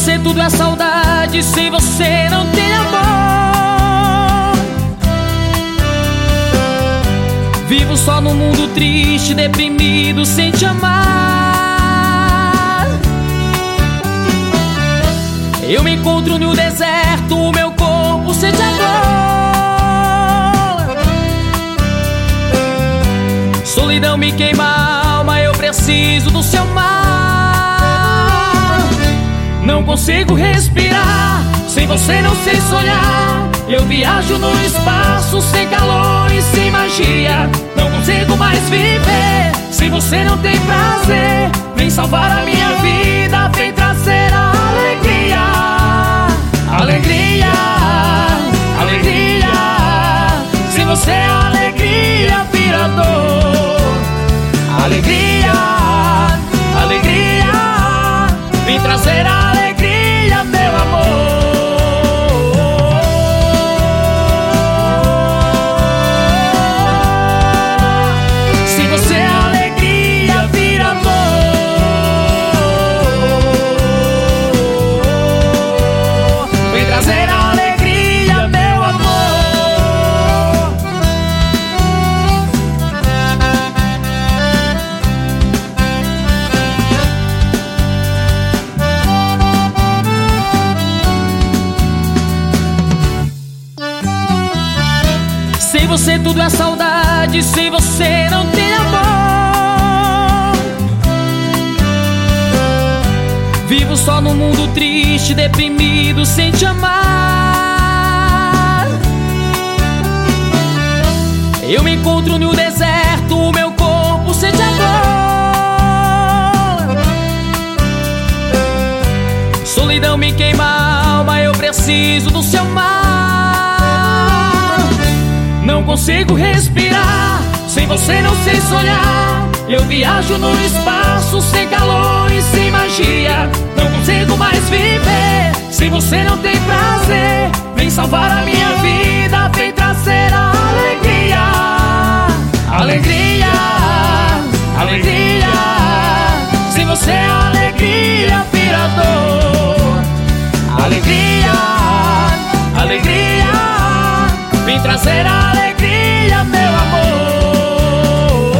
você tudo é saudade, sem você não tem amor. Vivo só num mundo triste, deprimido, sem te amar. Eu me encontro no deserto, o meu corpo sente a dor. Solidão me queima a alma, eu preciso do seu mar. Não consigo respirar, sem você não sei sonhar. Eu viajo no espaço, sem calor e sem magia. Não consigo mais viver, sem você não tem prazer. Vem salvar a minha vida, vem trazer a alegria. Alegria, alegria. Sem você a alegria vira dor. Alegria, alegria. Vem trazer a alegria, meu amor. Se você a alegria vira amor. Vem trazer a alegria, meu amor. Sem você tudo é saudade, sem você não tem amor. Vivo só num mundo triste, deprimido, sem te amar. Eu me encontro no deserto, o meu corpo sente a dor. Solidão me queima a alma, eu preciso do seu mar. Não consigo respirar, sem você não sei sonhar. Eu viajo no espaço, sem calor e sem magia. Não consigo mais viver, sem você não tem prazer. Vem salvar a minha vida, vem trazer a alegria. Alegria, alegria. Sem você a alegria vira dor. Alegria, alegria. Vem trazer a alegria, meu amor.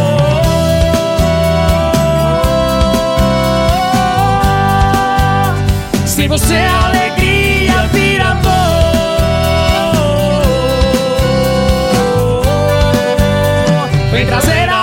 Sem você a alegria vira dor. Vem trazer a